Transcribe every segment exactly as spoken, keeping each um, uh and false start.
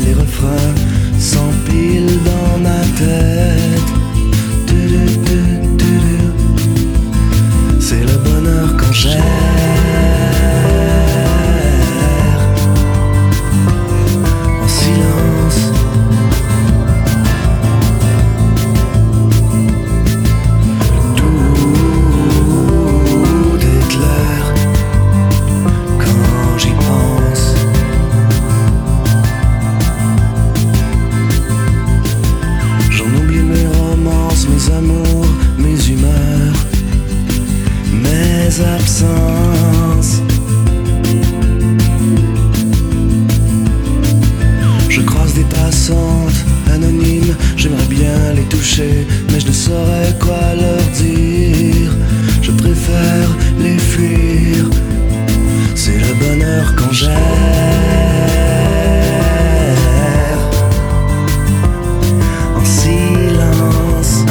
les refrains s'empilent dans ma tête. C'est le bonheur quand j'erre en silence. Tout est clair quand j'y pense. J'en oublie mes romances, mes amours, mes humeurs, mes absences. Je croise des passantes anonymes, j'aimerais bien les toucher, mais je ne saurais quoi leur dire. Je préfère les fuir. C'est le bonheur quand j'erre en silence.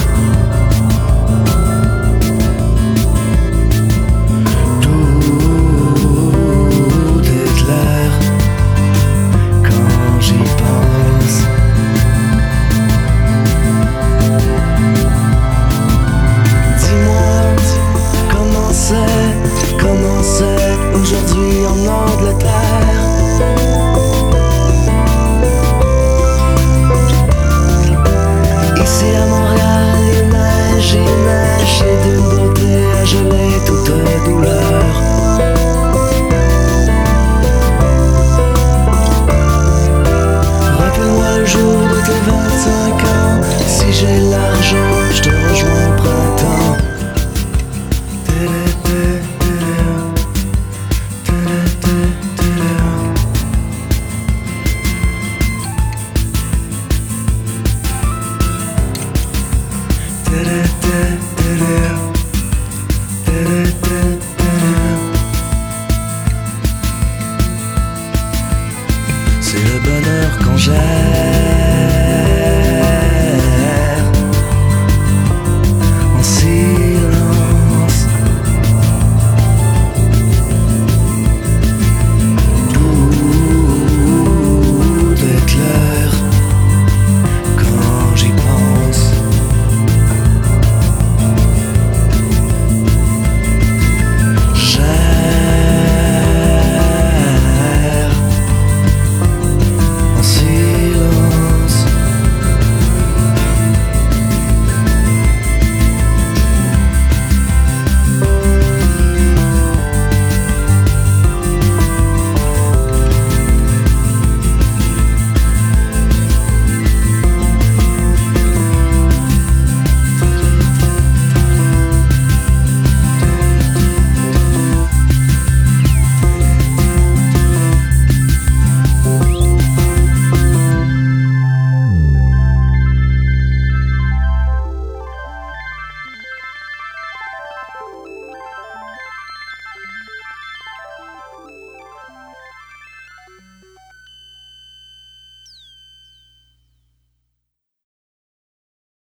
Comment c'est aujourd'hui en Angleterre? Ici à Montréal, il neige, il neige, et d'une beauté à geler toute douleur. Rappelle-moi le jour de tes vingt-cinq ans. Si j'ai l'argent, je te rejoins au printemps. C'est le bonheur quand j'aime